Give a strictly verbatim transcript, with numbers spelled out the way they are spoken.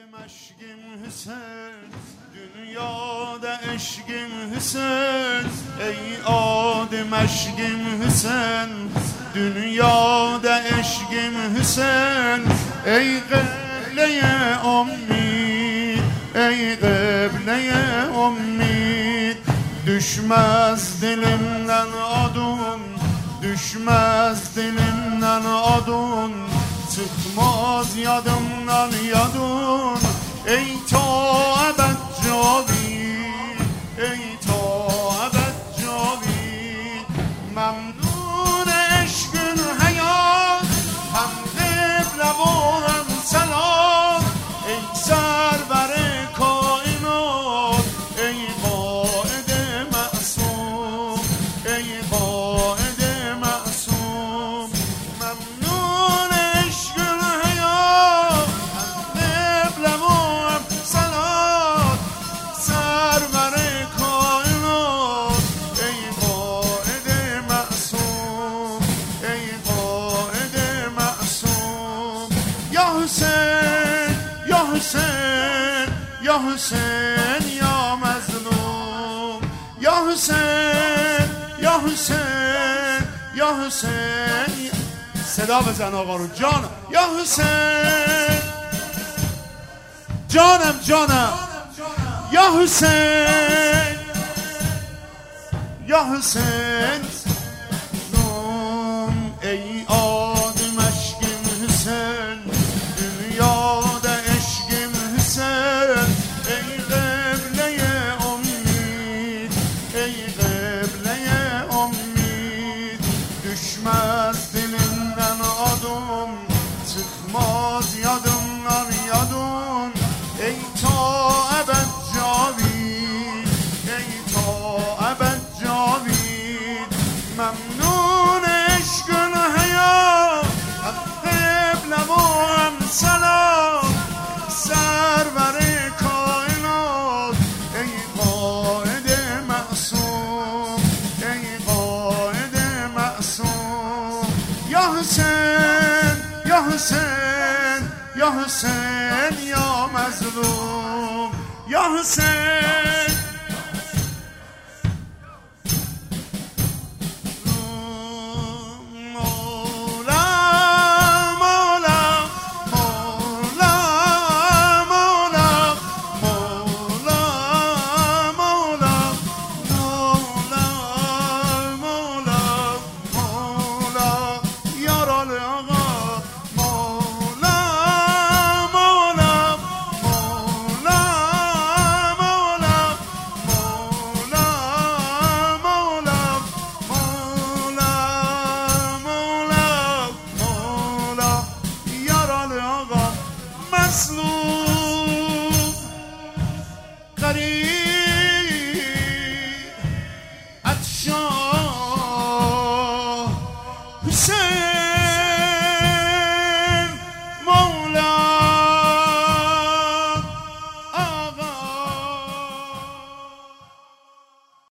Meşkim Hüseyin, dünyada eşkim Hüseyin. Ey adi meşkim Hüseyin, dünyada eşkim Hüseyin. Ey kıbleye ummi, ey kıbleye ummi. Düşmez dilimden adın, düşmez dilimden adın. Çıkmaz yadımdan yadın. Ey ta ebed cavid, ey ta ebed cavid. Memnun eşkün hayat, hem kıble و hem selam. Ey server kainat, ey قائد معصوم, ey قائد معصوم. ممنون eşkün hayat, hem kıble و hem selam. server kainat, ey قائد معصوم, ey قائد معصوم. Ya Hüseyin, ya Hüseyin, ya Hüseyin, ya mazlum. Ya Hüseyin, ya Hüseyin, ya Hüseyin. صدا بزن آقا رو جانم. یا حسین جانم جانم. یا حسین یا حسین. ای آدی مشکم حسین، dünyada eşkim Hüseyin. Ey kıbleye ummid, ey kıbleye ummid. Düşmez dilimden adım, çıkmaz yadımdan yadın. Ey ta ebed cavid, ey ta ebed cavid. Memnun eşkün hayat, hem kıble و hem selam. server kainat, ey قائد معصوم, ey قائد معصوم. Ya Hüseyin, ya Hüseyin, ya Hüseyin, ya mazlum. Ya Hüseyin. مظلوم غریب